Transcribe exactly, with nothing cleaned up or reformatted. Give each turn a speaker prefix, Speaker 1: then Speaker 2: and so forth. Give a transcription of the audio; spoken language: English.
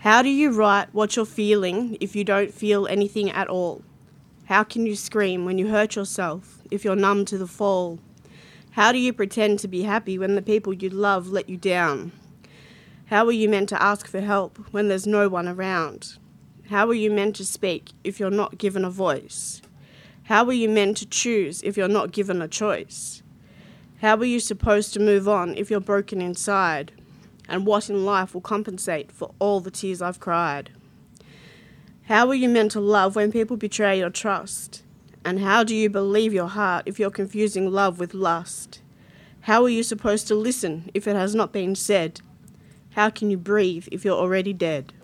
Speaker 1: How do you write what you're feeling if you don't feel anything at all? How can you scream when you hurt yourself if you're numb to the fall? How do you pretend to be happy when the people you love let you down? How are you meant to ask for help when there's no one around? How are you meant to speak if you're not given a voice? How are you meant to choose if you're not given a choice? How are you supposed to move on if you're broken inside? And what in life will compensate for all the tears I've cried? How are you meant to love when people betray your trust? And how do you believe your heart if you're confusing love with lust? How are you supposed to listen if it has not been said? How can you breathe if you're already dead?